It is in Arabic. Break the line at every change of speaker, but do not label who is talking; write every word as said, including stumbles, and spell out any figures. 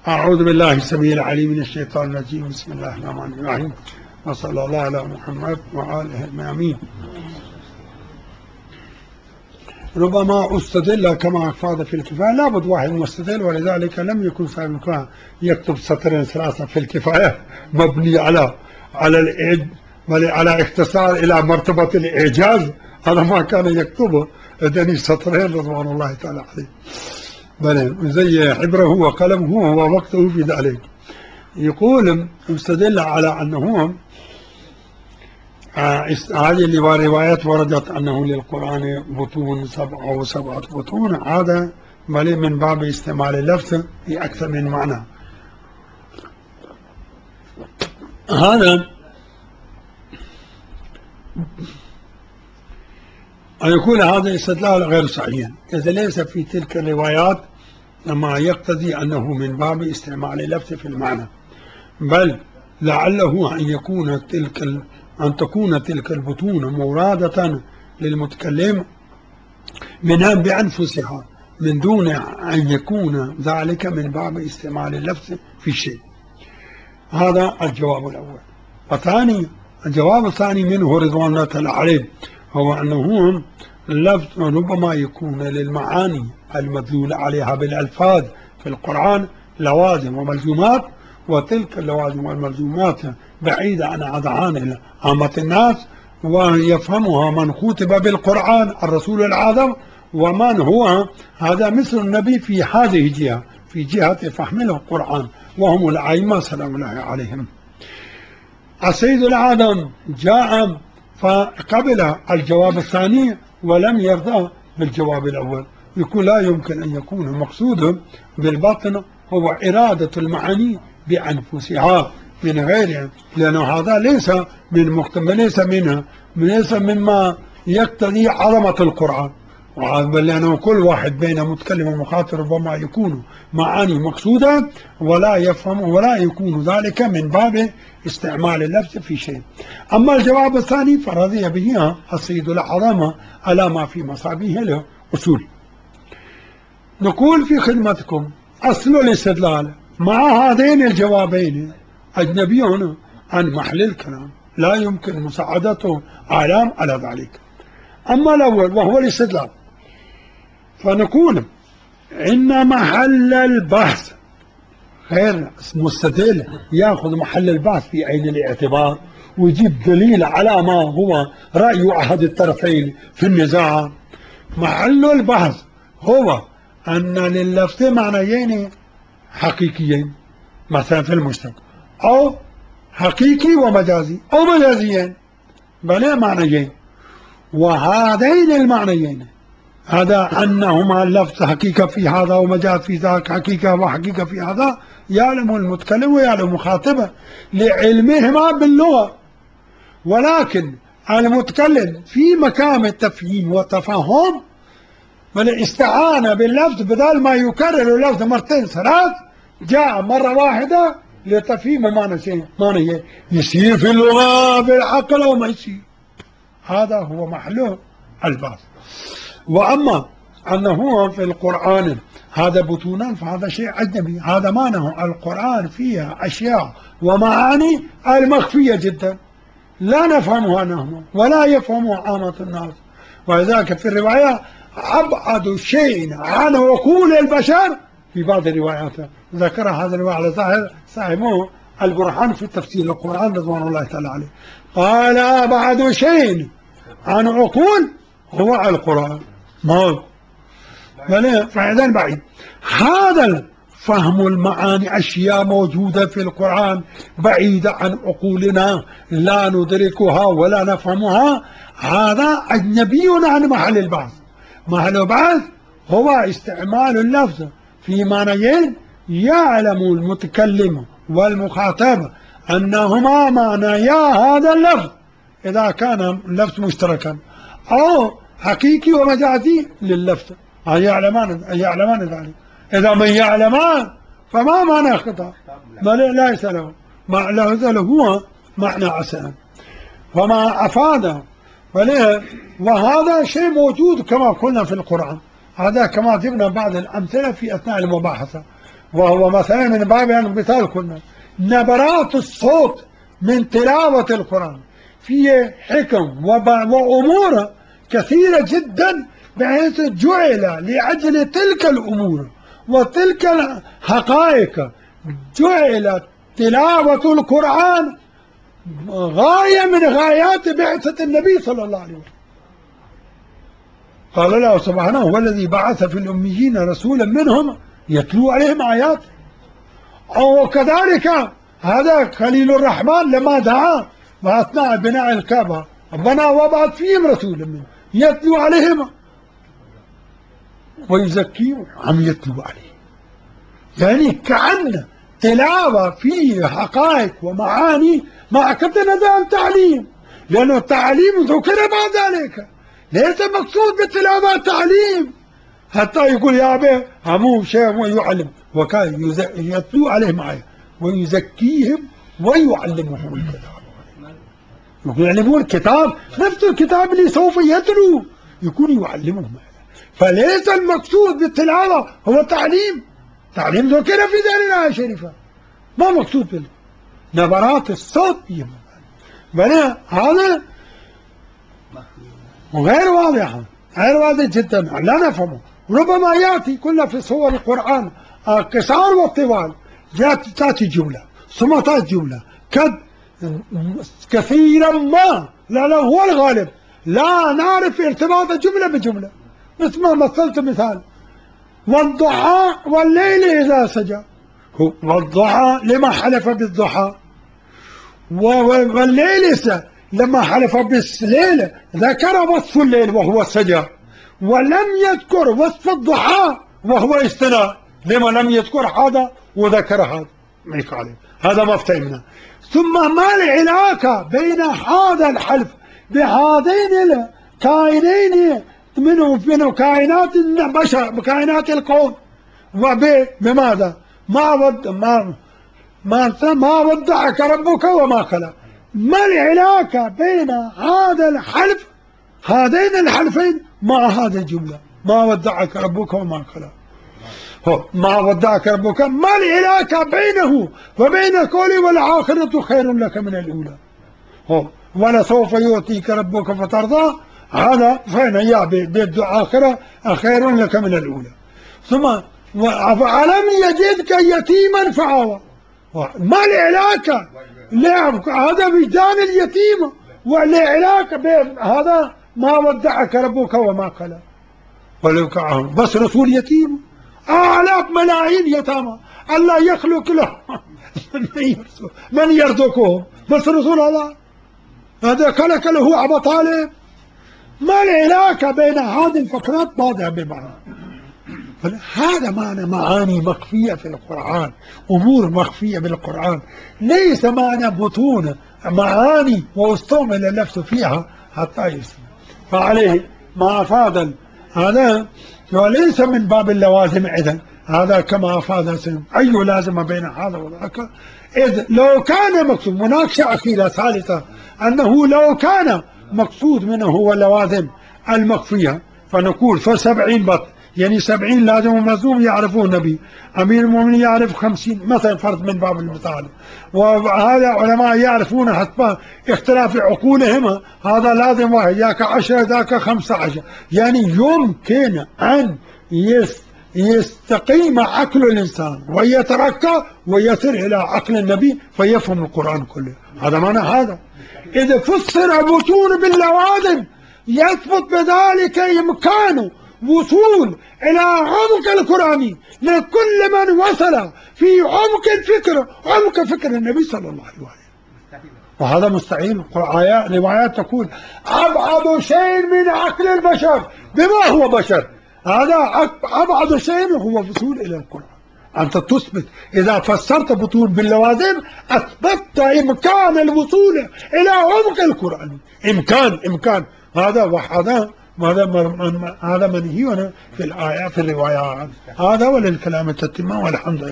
أعوذ بالله السميع العليم من الشيطان الرجيم. بسم الله الرحمن الرحيم، وصلى الله على محمد وآله المأمين. ربما استدل كما أفاد في الكفاية، لابد واحد مستدل، ولذلك لم يكن صاحب الكفاية يكتب سطرين ثلاثة في الكفاية مبني على على الإعج... على اختصار إلى مرتبة الإعجاز. هذا ما كان يكتبه، إذن سطرين رضوان الله تعالى عليه، بل زي حبره وقلمه ووقته في ذلك. يقول استدل على أنه آه هذه اللي روايات وردت أنه للقرآن بطون سبعة أو سبعة بطون، هذا بل من باب استعمال اللفظ في أكثر من معنى. هذا يقول هذا استدلال غير صحيح، إذا ليس في تلك الروايات ما يقتضي أنه من باب استعمال اللفظ في المعنى، بل لعله أن يكون تلك أن تكون تلك البطون مرادة للمتكلم منها بأنفسها، من دون أن يكون ذلك من باب استعمال اللفظ في شيء. هذا الجواب الأول. الثاني، الجواب الثاني منه رضوان الله تعالى عليه، هو أنه اللفظ ربما يكون للمعاني المدلول عليها بالألفاظ في القرآن لوازم وملزومات، وتلك اللوازم والملزومات بعيدة عن أذهان عامة الناس، ويفهمها من خوتب بالقرآن الرسول الأعظم، ومن هو هذا مثل النبي في هذه الجهة، في جهة فهم القرآن، وهم الأئمة سلام الله عليهم. السيد الأعظم جاء فقبل الجواب الثاني ولم يرضى بالجواب الأول، يقول لا يمكن أن يكون مقصود بالباطن هو إرادة المعاني بأنفسها من غيرها، لأنه هذا ليس من مختم ليس منها ليس مما يقتضي عظمة القرآن، لأنه كل واحد بين متكلم ومخاطب ربما يكون معاني مقصودة ولا يفهم ولا يكون ذلك من باب استعمال اللفظ في شيء. أما الجواب الثاني فرضي به السيد الأعظم على ما في مصابيه الأصول. نقول في خدمتكم أصل الاستدلال مع هذين الجوابين أجنبي عن محل الكلام، لا يمكن مساعدته علام على ذلك. أما الأول وهو الاستدلال، فنقول إن محل البحث غير مستدل يأخذ محل البحث في عين الاعتبار ويجيب دليل على ما هو رأي أحد الطرفين في النزاع. محل البحث هو أن لللفظ معنيين حقيقيين مثلا في المشتق، أو حقيقي ومجازي، أو مجازيين، بل معنيين. وهذين المعنيين هذا أنهما اللفظ حقيقة في هذا ومجاز في ذاك، حقيقة وحقيقة في هذا، يعلم المتكلم ويعلم المخاطب لعلمهما باللغة، ولكن المتكلم في مقام التفهيم والتفهم من استعان باللفظ بدل ما يكرر اللفظ مرتين ثلاث، جاء مرة واحدة لتفهيم معنى شيء معنى يصير في اللغة بالعقل وما يصير. هذا هو محله البحث. وأما أنه في القرآن هذا بطونا فهذا شيء أجنبي، هذا معناه القرآن فيها أشياء ومعاني المخفية جدا لا نفهمها نحن ولا يفهمها عامة الناس، ولذلك في الرواية أبعد شيء عن عقول البشر. في بعض الروايات ذكر هذا الرواية على ظاهر صاحبه البرهان في تفسير القرآن رضوان الله تعالى عليه، قال أبعد شيء عن عقول هو القرآن، ما هو فإذن بعيد. هذا فهم المعاني أشياء موجودة في القرآن بعيدة عن عقولنا لا ندركها ولا نفهمها، هذا أجنبي عن محل البحث. محل البحث هو استعمال اللفظ في معنيين يعلم المتكلم والمخاطب أنهما معنيا هذا اللفظ إذا كان اللفظ مشتركا، أو حقيقي ومجازي لللفظ، يعلمان يعلمان ذلك. إذا من يعلمان فما معنى خطأ؟ ما ليس له ما له هو معنى عسل فما أفاده. وهذا شيء موجود كما قلنا في القرآن، هذا كما جبنا بعض الأمثلة في أثناء المباحثة. وهو مثلا من باب المثال كنا نبرات الصوت من تلاوة القرآن فيه حكم وأمور كثيرة جدا، بحيث جعل لأجل تلك الأمور وتلك الحقائق جعل تلاوة القرآن غاية من غايات بعثة النبي صلى الله عليه وسلم. قال الله سبحانه: هو الذي بعث في الأميين رسولا منهم يتلو عليهم آياته. وكذلك هذا خليل الرحمن لما دعا وأثناء بناء الكعبة: ربنا وابعث فيهم رسولا منهم يتلو عليهم ويزكيهم. عم يتلو عليهم يعني كأن تلاوة فيه حقائق ومعاني مع كتن هذا التعليم، لأنه التعليم ذكر بعد ذلك، ليس مقصود بالتلاوة التعليم حتى يقول يا أبي همو شيء ويعلم، وكان يتلو عليهم آية ويزكيهم ويعلمهم الكتاب. يعلمون الكتاب نفس الكتاب اللي سوف يتلو يكون يعلمهم. فليس المقصود بالتلاوة هو التعليم، تعليم ذكر في ذلك الآية الشريفة، ما مقصود به نبرات الصوت فيهم. بل هذا غير واضح، غير واضح جدا لا نفهمه. ربما يأتي كنا في صور القرآن القصار والطوال، جاءت تأتي جملة ثم تأتي جملة قد كثيرا ما لا لا هو الغالب لا نعرف ارتباط جملة بجملة، مثل ما مثلت مثال: والضحى والليل إذا سجى. والضحى لما حلف بالضحى، والليل لما حلف بالليل ذكر وصف الليل وهو السجى، ولم يذكر وصف الضحى وهو استناء. لما لم يذكر هذا وذكر هذا؟ هذا ما فهمنا. ثم ما العلاقة بين هذا الحلف بهذين الكائنين منه من كائنات البشر كائنات الكون، وبماذا؟ ما ود ما ما ما ودعك ربك وما قلى. ما العلاقة بين هذا الحلف هذين الحلفين مع هذه الجملة: ما ودعك ربك وما قلى؟ ما ودعك ربك، ما العلاقة بينه وبين قوله والآخرة خير لك من الأولى؟ ولسوف يعطيك ربك فترضى. هذا فين يا بالدعاء آخرة خير لك من الأولى. ثم ألم يجدك يتيما فآوى. ما العلاقة؟ هذا وجدان اليتيم، والعلاقة بين هذا ما ودعك ربك وما قلى. ولو بس رسول يتيم، آلاف ملايين يتامى الله يخلق له من يرزقهم، بس رسول الله هذا خلق له أبا طالب. ما العلاقة بين هذه الفقرات بعضها ببعض؟ هذا معنى معاني مخفية في القرآن، أمور مخفية بالقرآن، ليس معنى بطون معاني واستعمل اللفظ فيها حتى يسمى. فعليه ما أفاد هذا وليس من باب اللوازم. إذن هذا كما أفاد سلم أي لازم بين هذا وذاك. إذ لو كان مقصود مناقشة أخيرة ثالثة أنه لو كان مقصود منه هو اللوازم المخفية، فنقول فسبعين بط يعني سبعين لازم وملزوم يعرفون النبي، أمير المؤمنين يعرف خمسين مثلا فرض من باب المثال، وهذا علماء يعرفون حتى اختلاف عقولهم، هذا لازم واحد ذاك عشرة ذاك خمسة عشر. يعني يمكن أن يستقيم عقل الإنسان ويتركى ويصل إلى عقل النبي فيفهم القرآن كله. هذا معنى هذا. إذا فسر بطون باللوازم يثبت بذلك إمكانه وصول إلى عمق القرآن لكل من وصل في عمق الفكر، عمق فكر النبي صلى الله عليه وسلم. وهذا مستحيل. روايات تقول أبعد شيء من عقل البشر بما هو بشر، هذا أبعد شيء هو وصول إلى القرآن. أنت تثبت إذا فسرت بطون باللوازم أثبتت إمكان الوصول إلى عمق القرآن. إمكان إمكان هذا وهذا هذا هذا منهي في الآيات في الروايات. هذا وللكلام التتمة والحمد لله.